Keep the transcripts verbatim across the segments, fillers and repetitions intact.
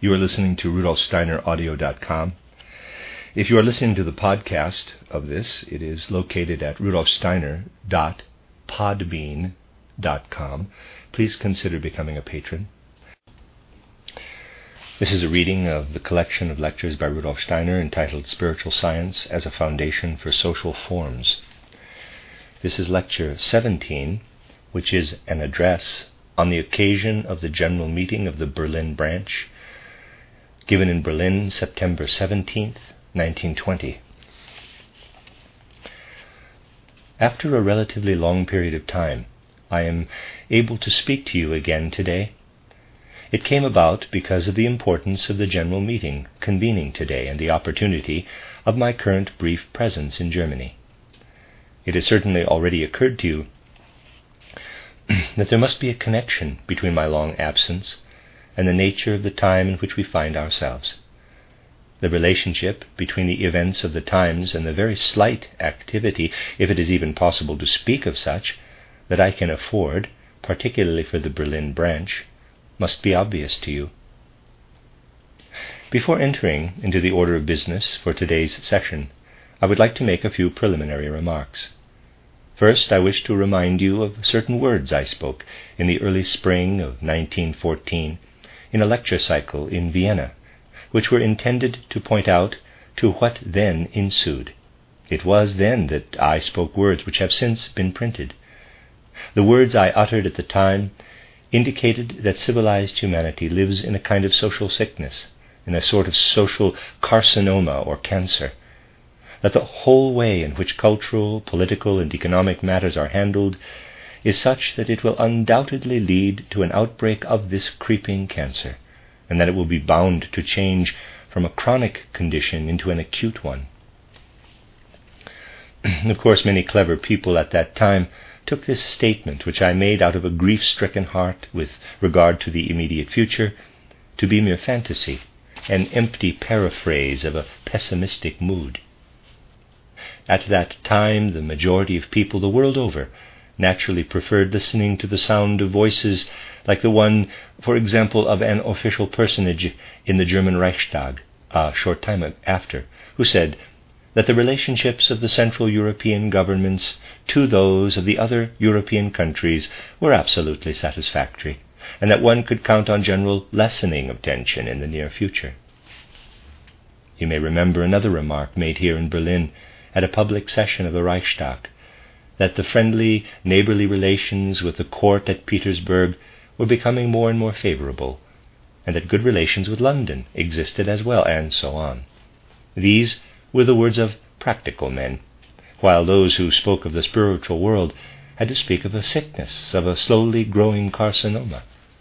You are listening to Rudolf Steiner Audio dot com. If you are listening to the podcast of this, it is located at Rudolf Steiner dot podbean dot com. Please consider becoming a patron. This is a reading of the collection of lectures by Rudolf Steiner entitled Spiritual Science as a Foundation for Social Forms. This is lecture seventeen, which is an address on the occasion of the general meeting of the Berlin branch, given in Berlin, September seventeenth, nineteen twenty. After a relatively long period of time, I am able to speak to you again today. It came about because of the importance of the general meeting convening today and the opportunity of my current brief presence in Germany. It has certainly already occurred to you that there must be a connection between my long absence and the nature of the time in which we find ourselves. The relationship between the events of the times and the very slight activity, if it is even possible to speak of such, that I can afford, particularly for the Berlin branch, must be obvious to you. Before entering into the order of business for today's session, I would like to make a few preliminary remarks. First, I wish to remind you of certain words I spoke in the early spring of nineteen fourteen in a lecture cycle in Vienna, which were intended to point out to what then ensued. It was then that I spoke words which have since been printed. The words I uttered at the time indicated that civilized humanity lives in a kind of social sickness, in a sort of social carcinoma or cancer, that the whole way in which cultural, political, and economic matters are handled is such that it will undoubtedly lead to an outbreak of this creeping cancer, and that it will be bound to change from a chronic condition into an acute one. Of course, many clever people at that time took this statement, which I made out of a grief-stricken heart with regard to the immediate future, to be mere fantasy, an empty paraphrase of a pessimistic mood. At that time, the majority of people the world over naturally preferred listening to the sound of voices like the one, for example, of an official personage in the German Reichstag, a short time after, who said that the relationships of the Central European governments to those of the other European countries were absolutely satisfactory, and that one could count on general lessening of tension in the near future. You may remember another remark made here in Berlin at a public session of the Reichstag, that the friendly, neighborly relations with the court at Petersburg were becoming more and more favorable, and that good relations with London existed as well, and so on. These were the words of practical men, while those who spoke of the spiritual world had to speak of a sickness, of a slowly growing carcinoma.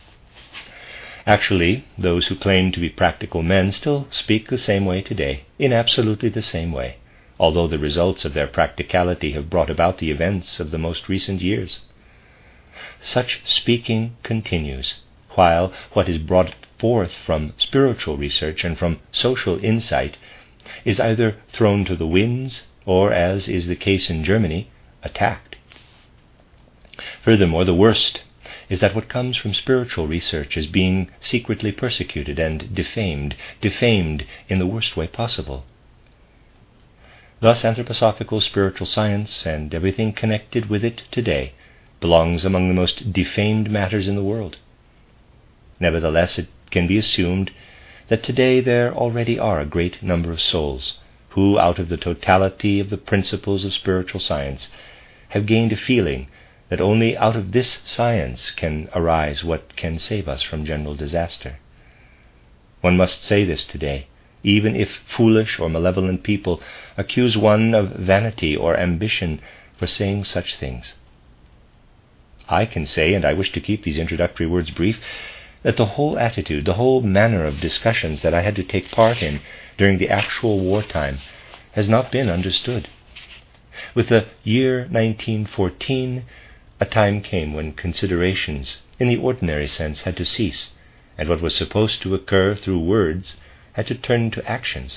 Actually, those who claim to be practical men still speak the same way today, in absolutely the same way, although the results of their practicality have brought about the events of the most recent years. Such speaking continues, while what is brought forth from spiritual research and from social insight is either thrown to the winds or, as is the case in Germany, attacked. Furthermore, the worst is that what comes from spiritual research is being secretly persecuted and defamed, defamed in the worst way possible. Thus, anthroposophical spiritual science and everything connected with it today belongs among the most defamed matters in the world. Nevertheless, it can be assumed that today there already are a great number of souls who, out of the totality of the principles of spiritual science, have gained a feeling that only out of this science can arise what can save us from general disaster. One must say this today, even if foolish or malevolent people accuse one of vanity or ambition for saying such things. I can say, and I wish to keep these introductory words brief, that the whole attitude, the whole manner of discussions that I had to take part in during the actual wartime has not been understood. With the year nineteen fourteen, a time came when considerations, in the ordinary sense, had to cease, and what was supposed to occur through words had to turn into actions.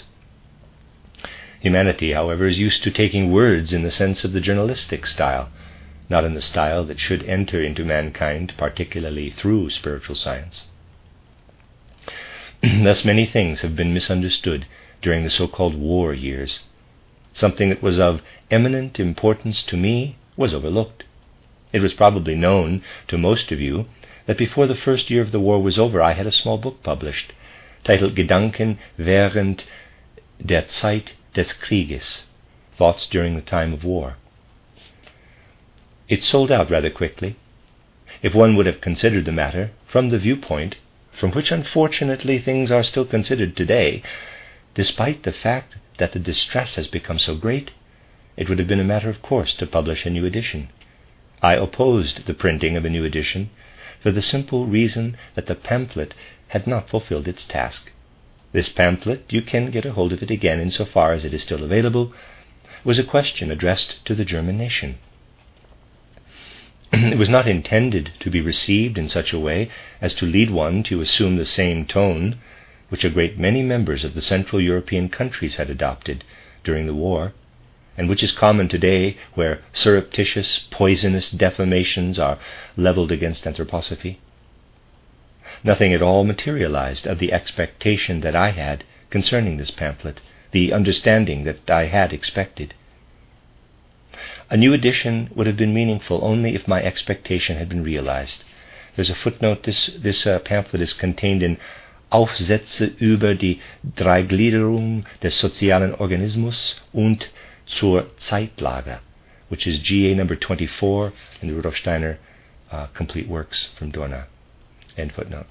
Humanity, however, is used to taking words in the sense of the journalistic style, not in the style that should enter into mankind, particularly through spiritual science. Thus many things have been misunderstood during the so-called war years. Something that was of eminent importance to me was overlooked. It was probably known to most of you that before the first year of the war was over, I had a small book published titled Gedanken während der Zeit des Krieges, Thoughts During the Time of War. It sold out rather quickly. If one would have considered the matter from the viewpoint from which unfortunately things are still considered today, despite the fact that the distress has become so great, it would have been a matter of course to publish a new edition. I opposed the printing of a new edition for the simple reason that the pamphlet had not fulfilled its task. This pamphlet, you can get a hold of it again insofar as it is still available, was a question addressed to the German nation. It was not intended to be received in such a way as to lead one to assume the same tone which a great many members of the Central European countries had adopted during the war, and which is common today where surreptitious, poisonous defamations are leveled against anthroposophy. Nothing at all materialized of the expectation that I had concerning this pamphlet, the understanding that I had expected. A new edition would have been meaningful only if my expectation had been realized. There's a footnote. This, this uh, pamphlet is contained in Aufsätze über die Dreigliederung des sozialen Organismus und zur Zeitlage, which is G A number twenty-four in the Rudolf Steiner uh, Complete Works from Dorna. End footnote.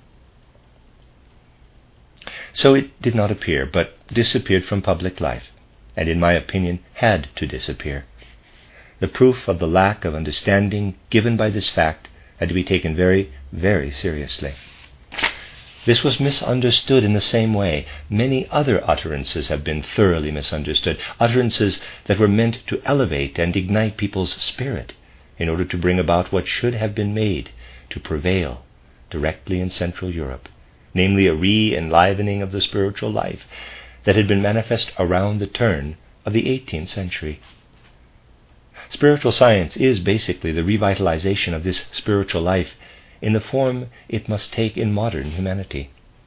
So it did not appear, but disappeared from public life, and in my opinion had to disappear. The proof of the lack of understanding given by this fact had to be taken very, very seriously. This was misunderstood in the same way many other utterances have been thoroughly misunderstood, utterances that were meant to elevate and ignite people's spirit in order to bring about what should have been made to prevail directly in Central Europe, namely a re-enlivening of the spiritual life that had been manifest around the turn of the eighteenth century. Spiritual science is basically the revitalization of this spiritual life in the form it must take in modern humanity.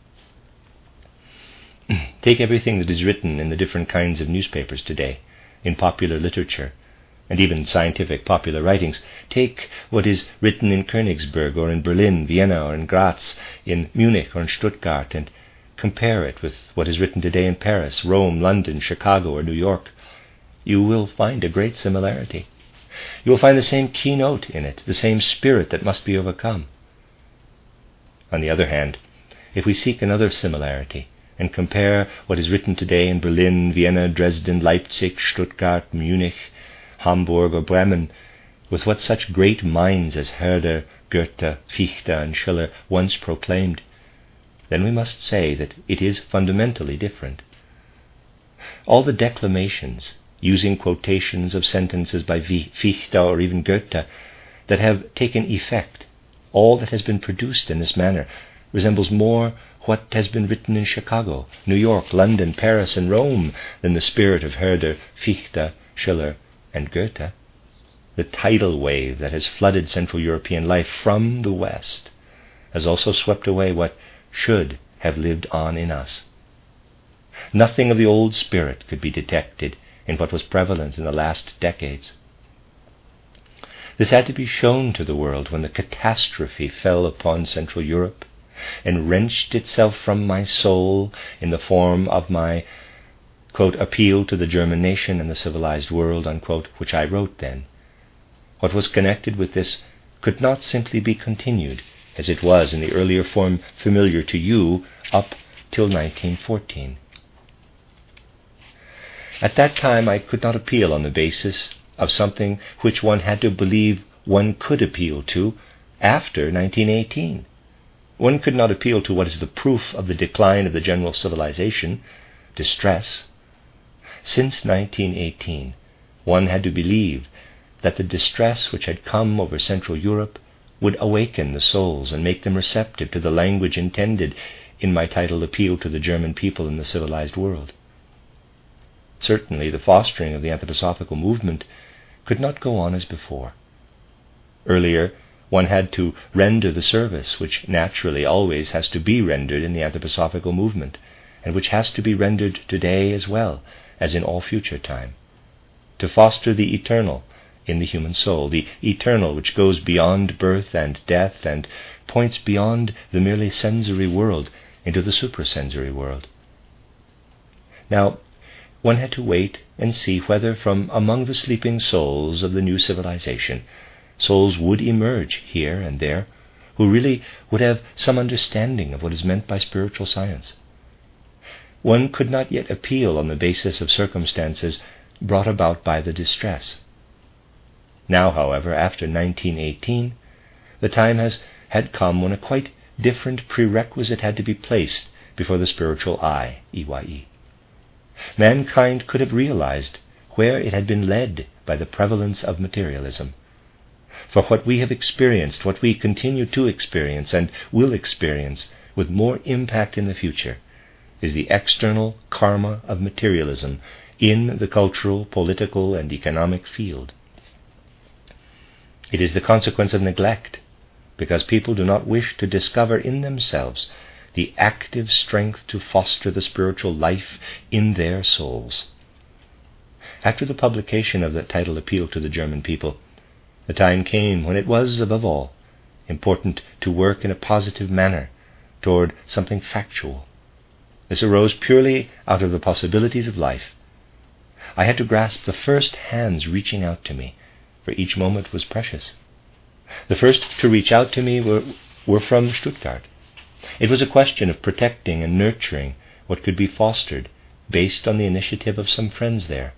Take everything that is written in the different kinds of newspapers today, in popular literature, and even scientific popular writings. Take what is written in Königsberg or in Berlin, Vienna or in Graz, in Munich or in Stuttgart, and compare it with what is written today in Paris, Rome, London, Chicago or New York. You will find a great similarity. You will find the same keynote in it, the same spirit that must be overcome. On the other hand, if we seek another similarity and compare what is written today in Berlin, Vienna, Dresden, Leipzig, Stuttgart, Munich, Hamburg or Bremen with what such great minds as Herder, Goethe, Fichte and Schiller once proclaimed, then we must say that it is fundamentally different. All the declamations, using quotations of sentences by Fichte or even Goethe, that have taken effect, all that has been produced in this manner, resembles more what has been written in Chicago, New York, London, Paris, and Rome than the spirit of Herder, Fichte, Schiller, and Goethe. The tidal wave that has flooded Central European life from the West has also swept away what should have lived on in us. Nothing of the old spirit could be detected in what was prevalent in the last decades. This had to be shown to the world when the catastrophe fell upon Central Europe and wrenched itself from my soul in the form of my, quote, appeal to the German nation and the civilized world, unquote, which I wrote then. What was connected with this could not simply be continued as it was in the earlier form familiar to you up till nineteen fourteen. At that time I could not appeal on the basis of something which one had to believe one could appeal to after nineteen eighteen. One could not appeal to what is the proof of the decline of the general civilization, distress. Since nineteen eighteen, one had to believe that the distress which had come over Central Europe would awaken the souls and make them receptive to the language intended in my titled Appeal to the German People in the Civilized World. Certainly the fostering of the anthroposophical movement could not go on as before. Earlier, one had to render the service which naturally always has to be rendered in the anthroposophical movement, and which has to be rendered today as well as in all future time, to foster the eternal in the human soul, the eternal which goes beyond birth and death and points beyond the merely sensory world into the suprasensory world. Now, one had to wait and see whether from among the sleeping souls of the new civilization, souls would emerge here and there who really would have some understanding of what is meant by spiritual science. One could not yet appeal on the basis of circumstances brought about by the distress. Now, however, after nineteen eighteen, the time has had come when a quite different prerequisite had to be placed before the spiritual eye, E Y E. Mankind could have realized where it had been led by the prevalence of materialism. For what we have experienced, what we continue to experience and will experience with more impact in the future, is the external karma of materialism in the cultural, political, and economic field. It is the consequence of neglect, because people do not wish to discover in themselves the active strength to foster the spiritual life in their souls. After the publication of the title appeal to the German people, the time came when it was, above all, important to work in a positive manner toward something factual. This arose purely out of the possibilities of life. I had to grasp the first hands reaching out to me, for each moment was precious. The first to reach out to me were, were from Stuttgart. It was a question of protecting and nurturing what could be fostered based on the initiative of some friends there.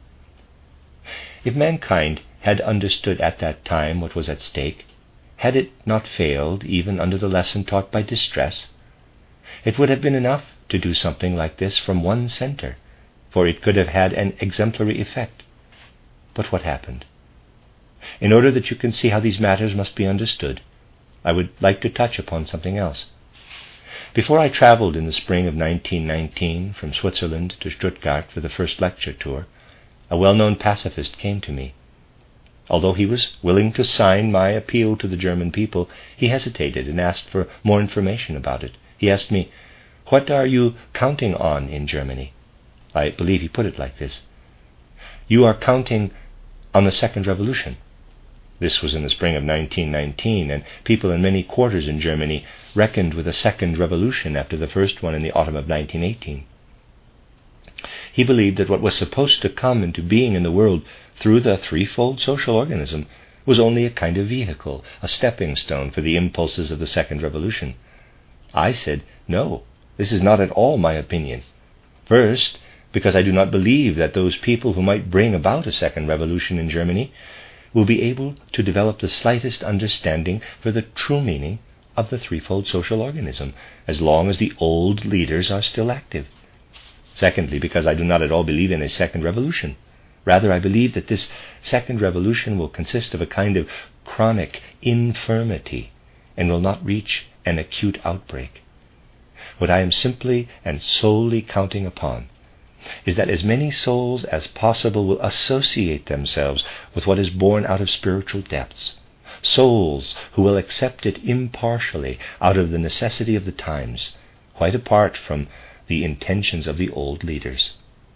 If mankind had understood at that time what was at stake, had it not failed even under the lesson taught by distress, it would have been enough to do something like this from one center, for it could have had an exemplary effect. But what happened? In order that you can see how these matters must be understood, I would like to touch upon something else. Before I traveled in the spring of nineteen nineteen from Switzerland to Stuttgart for the first lecture tour, a well-known pacifist came to me. Although he was willing to sign my appeal to the German people, he hesitated and asked for more information about it. He asked me, "What are you counting on in Germany?" I believe he put it like this: "You are counting on the second revolution." This was in the spring of nineteen nineteen, and people in many quarters in Germany reckoned with a second revolution after the first one in the autumn of nineteen eighteen. He believed that what was supposed to come into being in the world through the threefold social organism was only a kind of vehicle, a stepping stone for the impulses of the second revolution. I said, no, this is not at all my opinion. First, because I do not believe that those people who might bring about a second revolution in Germany will be able to develop the slightest understanding for the true meaning of the threefold social organism, as long as the old leaders are still active. Secondly, because I do not at all believe in a second revolution. Rather, I believe that this second revolution will consist of a kind of chronic infirmity and will not reach an acute outbreak. What I am simply and solely counting upon is that as many souls as possible will associate themselves with what is born out of spiritual depths, souls who will accept it impartially out of the necessity of the times, quite apart from the intentions of the old leaders.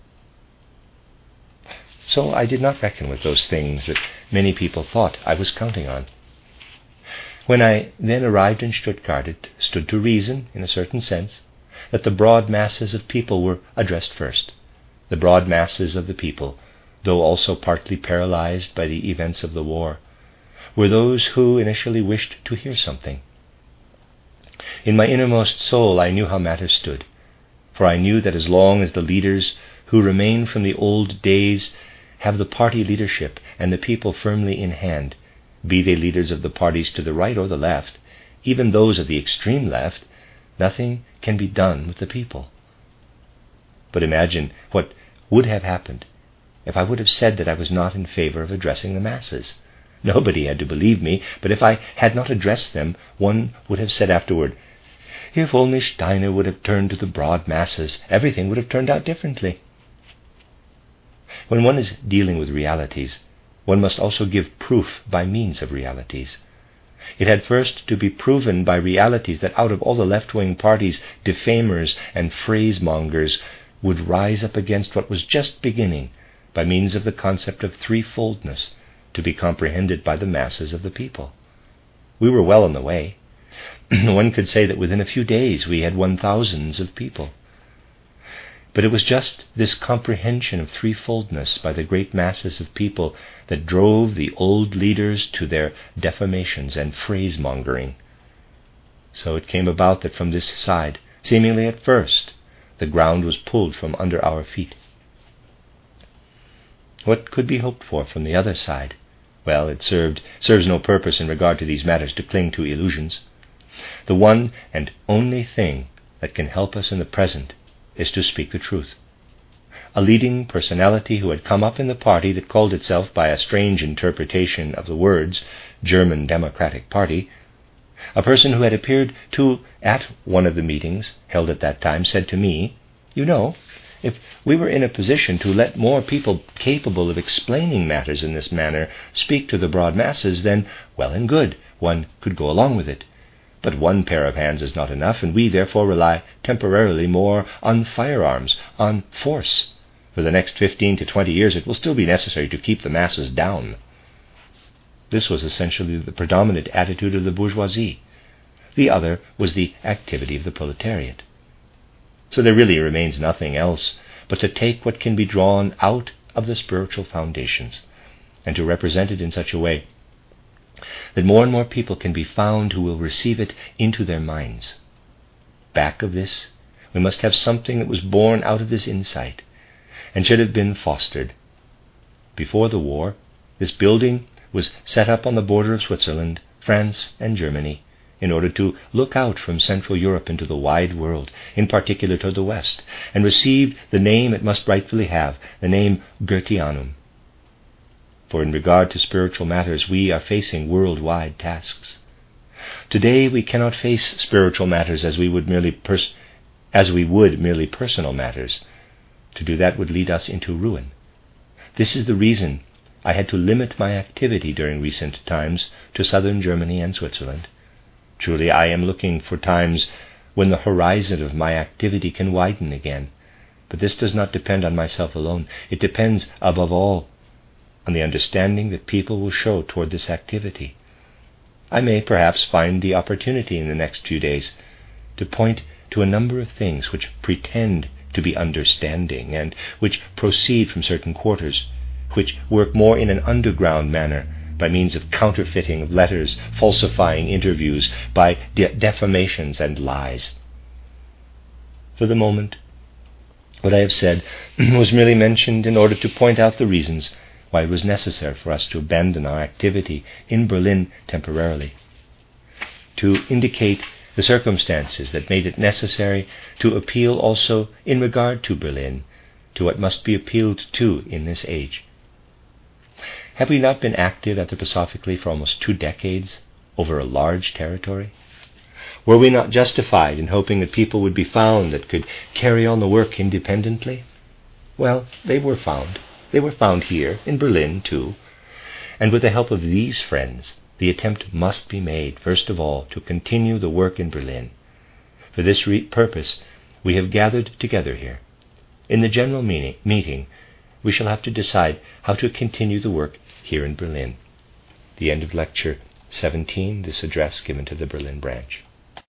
So I did not reckon with those things that many people thought I was counting on. When I then arrived in Stuttgart, it stood to reason, in a certain sense, that the broad masses of people were addressed first. The broad masses of the people, though also partly paralyzed by the events of the war, were those who initially wished to hear something. In my innermost soul I knew how matters stood, for I knew that as long as the leaders who remain from the old days have the party leadership and the people firmly in hand, be they leaders of the parties to the right or the left, even those of the extreme left, nothing can be done with the people. But imagine what would have happened if I would have said that I was not in favor of addressing the masses. Nobody had to believe me, but if I had not addressed them, one would have said afterward, "If only Steiner would have turned to the broad masses, everything would have turned out differently." When one is dealing with realities, one must also give proof by means of realities. It had first to be proven by realities that out of all the left-wing parties, defamers and phrasemongers would rise up against what was just beginning by means of the concept of threefoldness to be comprehended by the masses of the people. We were well on the way. One could say that within a few days we had won thousands of people. But it was just this comprehension of threefoldness by the great masses of people that drove the old leaders to their defamations and phrasemongering. So it came about that from this side, seemingly at first, the ground was pulled from under our feet. What could be hoped for from the other side? Well, it served serves no purpose in regard to these matters to cling to illusions. The one and only thing that can help us in the present is to speak the truth. A leading personality who had come up in the party that called itself by a strange interpretation of the words German Democratic Party, a person who had appeared to at one of the meetings held at that time, said to me, "You know, if we were in a position to let more people capable of explaining matters in this manner speak to the broad masses, then well and good, one could go along with it. But one pair of hands is not enough, and we therefore rely temporarily more on firearms, on force. For the next fifteen to twenty years it will still be necessary to keep the masses down." This was essentially the predominant attitude of the bourgeoisie. The other was the activity of the proletariat. So there really remains nothing else but to take what can be drawn out of the spiritual foundations and to represent it in such a way that more and more people can be found who will receive it into their minds. Back of this, we must have something that was born out of this insight and should have been fostered. Before the war, this building was set up on the border of Switzerland, France, and Germany, in order to look out from Central Europe into the wide world, in particular toward the West, and received the name it must rightfully have, the name Goetheanum. For in regard to spiritual matters, we are facing worldwide tasks. Today we cannot face spiritual matters as we would merely pers- as we would merely personal matters. To do that would lead us into ruin. This is the reason I had to limit my activity during recent times to southern Germany and Switzerland. Truly, I am looking for times when the horizon of my activity can widen again. But this does not depend on myself alone. It depends, above all, on the understanding that people will show toward this activity. I may perhaps find the opportunity in the next few days to point to a number of things which pretend to be understanding and which proceed from certain quarters, which work more in an underground manner by means of counterfeiting of letters, falsifying interviews, by de- defamations and lies. For the moment, what I have said was merely mentioned in order to point out the reasons why it was necessary for us to abandon our activity in Berlin temporarily, to indicate the circumstances that made it necessary to appeal also in regard to Berlin to what must be appealed to in this age. Have we not been active anthroposophically for almost two decades over a large territory? Were we not justified in hoping that people would be found that could carry on the work independently? Well, they were found. They were found here, in Berlin, too. And with the help of these friends, the attempt must be made, first of all, to continue the work in Berlin. For this re- purpose, we have gathered together here. In the general meeting, meeting, we shall have to decide how to continue the work here in Berlin. The end of Lecture seventeen, this address given to the Berlin branch.